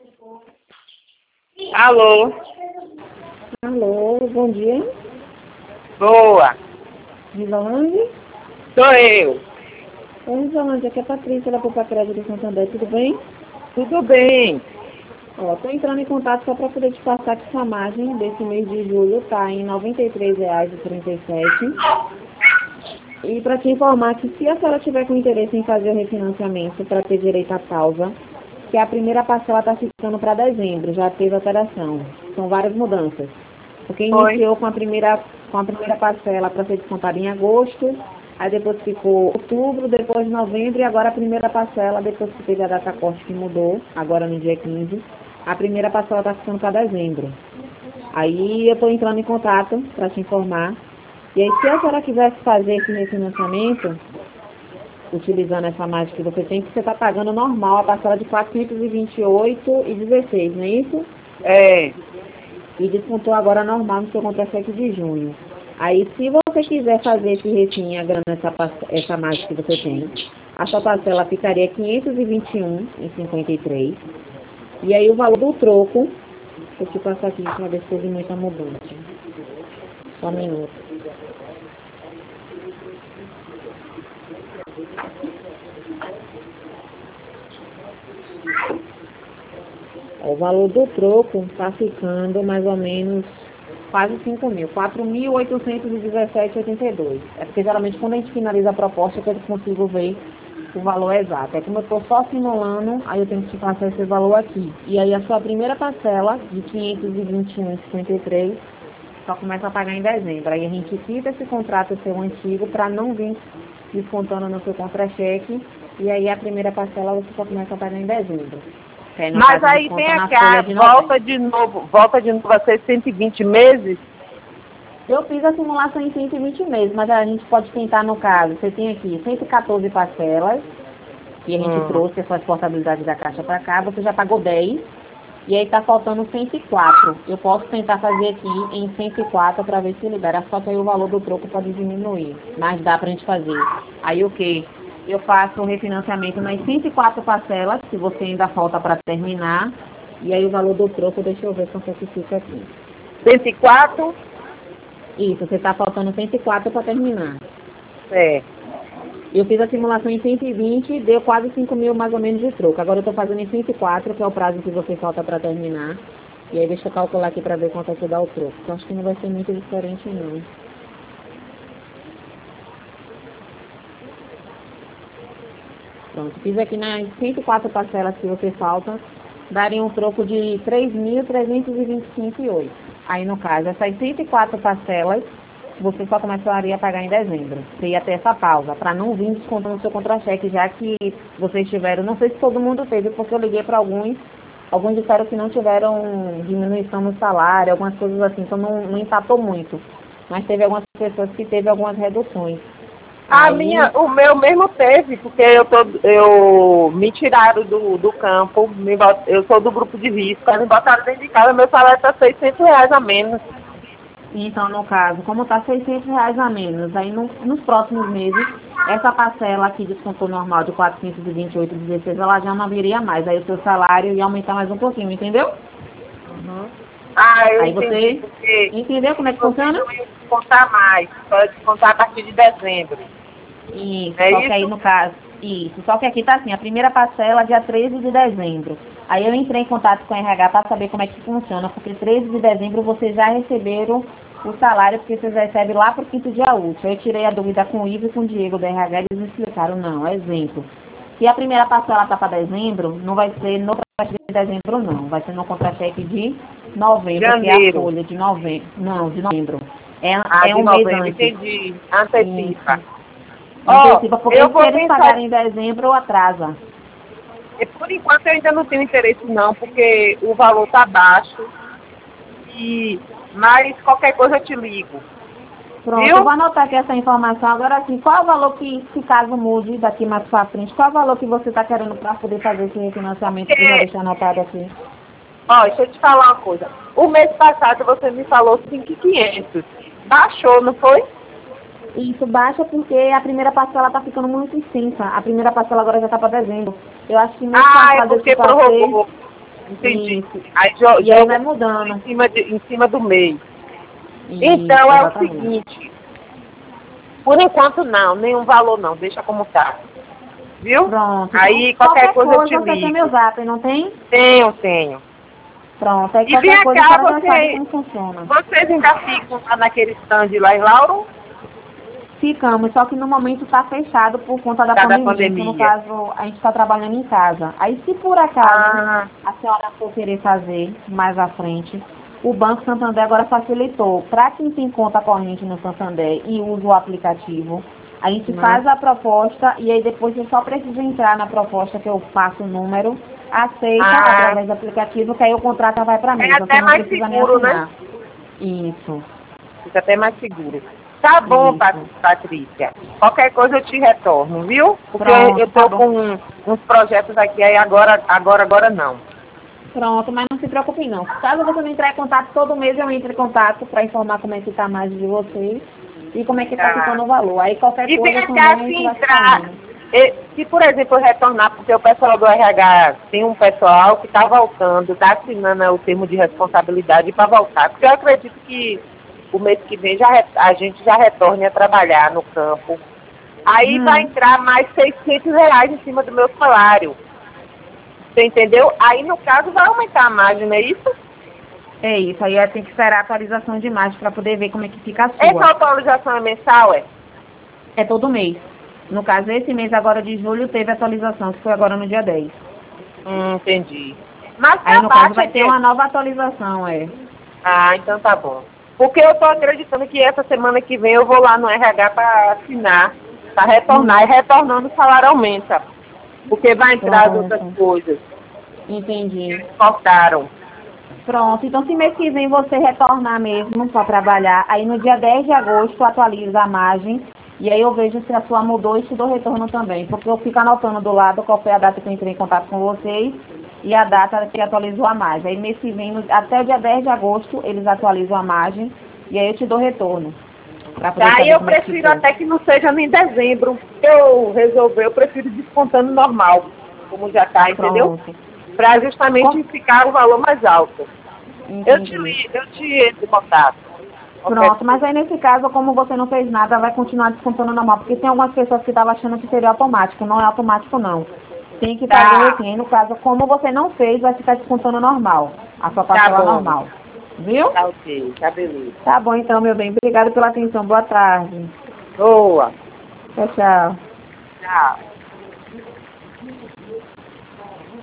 Alô? Alô, bom dia. Boa. Risolândia? Sou eu. Oi, Risolândia, aqui é a Patrícia da Poupa Crédito de Santander, tudo bem? Tudo bem. Ó, tô entrando em contato só para poder te passar que sua margem desse mês de julho tá em R$ 93,37. E para te informar que se a senhora tiver com interesse em fazer o refinanciamento para ter direito à pausa, que a primeira parcela está ficando para dezembro, já teve alteração. São várias mudanças. Porque Oi. iniciou com a primeira parcela para ser descontada em agosto, aí depois ficou outubro, depois novembro, e agora a primeira parcela, depois que teve a data corte que mudou, agora no dia 15, a primeira parcela está ficando para dezembro. Aí eu estou entrando em contato para te informar. E aí, se a senhora quisesse fazer esse refinanciamento, utilizando essa margem que você tem, que você está pagando normal, a parcela de R$ 428,16, não é isso? É. E descontou agora normal no seu contra-cheque de junho. Aí, se você quiser fazer esse refim, agregando essa margem que você tem, a sua parcela ficaria R$ 521,53. E aí, o valor do troco, vou te passar aqui para ver se teve muita mudança. Só um minuto. O valor do troco está ficando mais ou menos quase 5 mil, 4.817,82. É porque geralmente quando a gente finaliza a proposta que eu consigo ver o valor exato. É como eu estou só simulando, aí eu tenho que te passar esse valor aqui. E aí a sua primeira parcela de 521,53 só começa a pagar em dezembro. Aí a gente quita esse contrato seu antigo para não vir descontando no seu contra-cheque. E aí a primeira parcela você só começa a pagar em dezembro. Aí, no Mas caso, aí desconta tem na aqui, folha de volta novembro. de novo a ser 120 meses? Eu fiz a simulação em 120 meses, mas a gente pode tentar no caso. Você tem aqui 114 parcelas, que a gente trouxe a sua exportabilidade da caixa para cá, você já pagou 10, e aí está faltando 104. Eu posso tentar fazer aqui em 104 para ver se libera, só que aí o valor do troco pode diminuir, mas dá para a gente fazer. Aí o que? Eu faço o refinanciamento nas 104 parcelas, se você ainda falta para terminar, e aí o valor do troco, deixa eu ver quanto é que fica aqui. 104? Isso, você está faltando 104 para terminar. É. Eu fiz a simulação em 120, deu quase 5 mil mais ou menos de troco. Agora eu estou fazendo em 104, que é o prazo que você falta para terminar. E aí deixa eu calcular aqui para ver quanto é que dá o troco. Então acho que não vai ser muito diferente não. Pronto, fiz aqui nas 104 parcelas que você falta, daria um troco de 3.325,08. Aí no caso, essas 104 parcelas, você só começaria a pagar em dezembro. Você ia ter essa pausa, para não vir descontando o seu contra-cheque, já que vocês tiveram, não sei se todo mundo teve, porque eu liguei para alguns disseram que não tiveram diminuição no salário, algumas coisas assim, então não impactou muito. Mas teve algumas pessoas que teve algumas reduções. O meu mesmo teve, porque eu me tiraram do campo, eu sou do grupo de risco, aí me botaram dentro de casa, meu salário está R$ 600 a menos. Então, no caso, como está R$ 600 a menos, aí nos próximos meses, essa parcela aqui descontou normal de 428,16, ela já não viria mais. Aí o seu salário ia aumentar mais um pouquinho, entendeu? Eu Aí entendi, você porque entendeu como é que funciona? não ia descontar mais, só ia descontar a partir de dezembro. Isso, É só que aí isso? no caso, isso, só que aqui tá assim, a primeira parcela dia 13 de dezembro. Aí eu entrei em contato com a RH para saber como é que funciona, porque 13 de dezembro vocês já receberam o salário, porque vocês recebem lá pro quinto dia útil. Eu tirei a dúvida com o Ivo e com o Diego da RH, eles me explicaram, não, exemplo. Se a primeira parcela tá para dezembro, não vai ser no contra-cheque de dezembro não, vai ser no contra-cheque de novembro, que é a Janeiro. folha de novembro. Não, de novembro. É De um mês novembro, antes. entendi. Antecipa. Isso. Antecipa, porque Eu se vou eles pensar. pagarem em dezembro, atrasa. Por enquanto eu ainda não tenho interesse não, porque o valor tá baixo. Mas qualquer coisa eu te ligo. Pronto, eu Viu? vou anotar aqui essa informação. Agora, assim, qual é o valor que, se caso mude daqui mais pra frente, qual é o valor que você está querendo para poder fazer esse refinanciamento que eu já deixei anotado aqui? Deixa eu te falar uma coisa. O mês passado você me falou 5.500. Baixou, não foi? Isso baixa porque a primeira parcela está ficando muito extensa. A primeira parcela agora já está para dezembro. Eu acho que mês É passado eu te porque passei. prorrogou. Entendi. Isso. Aí E aí vai mudando. em cima do mês. Isso, Então é o exatamente. seguinte, por enquanto não, nenhum valor não, deixa como tá. Viu? Pronto. Aí Então, qualquer coisa eu te você tem meu ligo. zap, não tem? Tenho. Pronto. Aí E vem qualquer coisa a cá, senhora já sabe como funciona. vocês ainda ficam lá naquele stand lá em Lauro? Ficamos, só que no momento está fechado por conta da Tá da pandemia. Então, no pandemia. caso, a gente está trabalhando em casa. Aí, se por acaso a senhora for querer fazer mais à frente, o Banco Santander agora facilitou. Para quem tem conta corrente no Santander e usa o aplicativo, a gente faz a proposta e aí depois você só precisa entrar na proposta que eu passo o número, aceita através do aplicativo, que aí o contrato vai para mim. É Você até não mais precisa nem seguro, né? assinar. Isso. Fica até mais seguro. Tá bom, Isso. Patrícia. Qualquer coisa eu te retorno, viu? Porque Pronto, eu tá tô bom. com uns projetos aqui, aí agora não. Pronto, mas não se preocupe não. Caso você não entrar em contato, todo mês eu entro em contato para informar como é que tá a margem de vocês e como é que tá ficando o valor. Aí qualquer E coisa vem também cá, a gente se vai entrar, falando. se por exemplo eu retornar, porque o pessoal do RH tem um pessoal que tá voltando, tá assinando o termo de responsabilidade para voltar. Porque eu acredito que o mês que vem a gente já retorne a trabalhar no campo. Aí vai entrar mais R$ 600 em cima do meu salário. Você entendeu? Aí, no caso, vai aumentar a margem, não é isso? É isso, aí tem que esperar a atualização de imagem para poder ver como é que fica a sua. Essa atualização é mensal, é? É todo mês. No caso, esse mês agora de julho teve atualização, que foi agora no dia 10. Entendi. Mas Aí no caso vai de... ter uma nova atualização, Ah, então tá bom. Porque eu tô acreditando que essa semana que vem eu vou lá no RH para assinar, para retornar, e retornando o salário aumenta. Porque vai entrar as outras coisas. Entendi. Cortaram. Pronto, então se mês que vem você retornar mesmo para trabalhar, aí no dia 10 de agosto atualiza a margem e aí eu vejo se a sua mudou e te dou retorno também, porque eu fico anotando do lado qual foi a data que eu entrei em contato com vocês e a data que atualizou a margem. Aí mês que vem, até o dia 10 de agosto, eles atualizam a margem e aí eu te dou retorno. Aí eu prefiro até que não seja em dezembro. Eu prefiro descontando normal, como já tá, entendeu? Para justamente ficar o valor mais alto. Eu te entro em contato. Pronto, mas aí nesse caso, como você não fez nada, vai continuar descontando normal, porque tem algumas pessoas que estavam achando que seria automático, não é automático não. Tem que fazer assim, aí no caso, como você não fez, vai ficar descontando normal, a sua parcela normal. Viu? Tá ok, tá beleza. Tá bom então, meu bem. Obrigada pela atenção. Boa tarde. Boa. Tchau, tchau. Tchau.